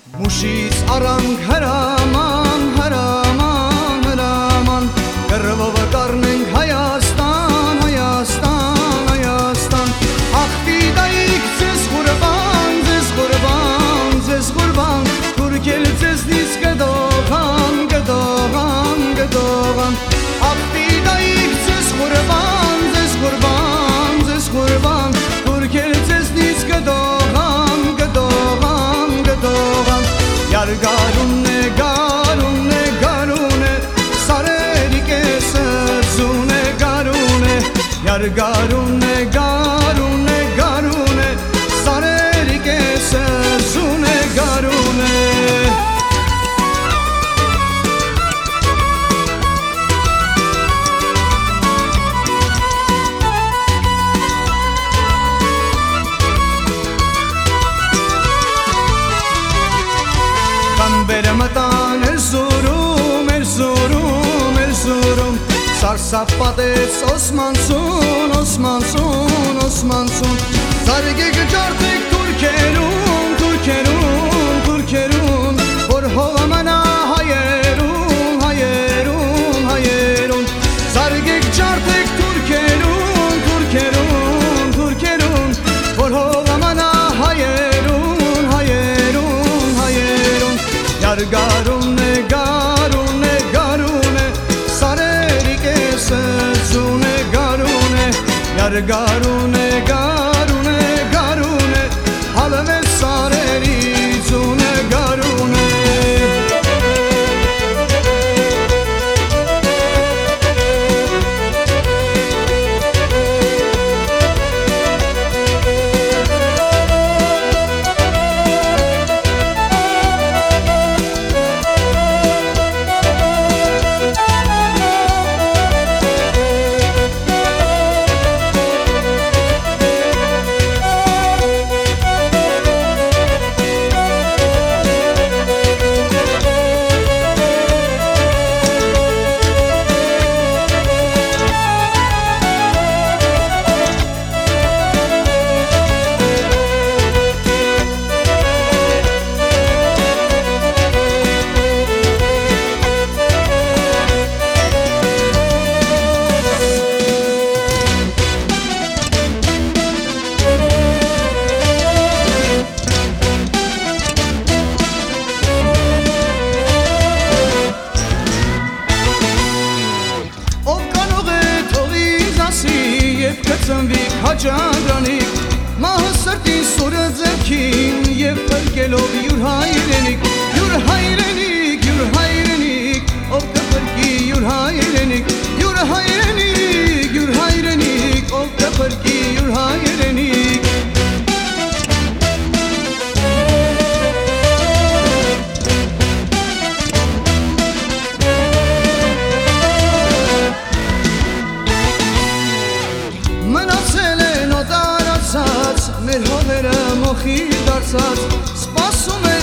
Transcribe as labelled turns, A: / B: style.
A: Մուշից առանք հրաման, հրաման, հրաման Կռվով կառնենք Հայաստան, Հայաստան, Հայաստան Աղբիդայիք ձեզ խուրբան, ձեզ խուրբան, ձեզ խուրբան Թուրքել ձեզնից կդողան, կդողան, կդողան Աղբիդայիք ձեզ խուրբան, ձեզ խուրբան, ձեզ խուրբան Թուրքել ձեզնից կդողան, կդողան, կդողան Garun e, garun e, garun e Sareri kese zune garun e Yar garun e, garun e, garun e Sareri kese zune garun e Մտան Էրզուրում, Էրզուրում, Էրզուրում Սարսափատեց Օսմանցուն, Օսմանցուն, Օսմանցուն Զարգեք ջարդեք թուրքերուն, թուրքերուն, թուրքերուն Որ հողը մնա հայերուն, հայերուն, հայերուն Զարգեք ջարդեք թուրքերուն, թուրքերուն, թուրքերուն Որ հողը մնա հայերուն, հայերուն, հայերուն Garun e, garun e, garun e Sareri kese zune garun e Yar garun e, garun e, garun e Halve sareri zune garun e Կծնվիկ հաջադրանիկ Մահը սրտին սուրը ձերքին Եվ պրկելով յուր հայրենիք Յուր հայրենիք, յուր հայրենիք Ով կպրկի յուր հայրենիք Յուր հայրենիք, յուր հայրենիք Ով կպրկի յուր հայրենիք Մեր հողերը մոխի դարձած Սպասում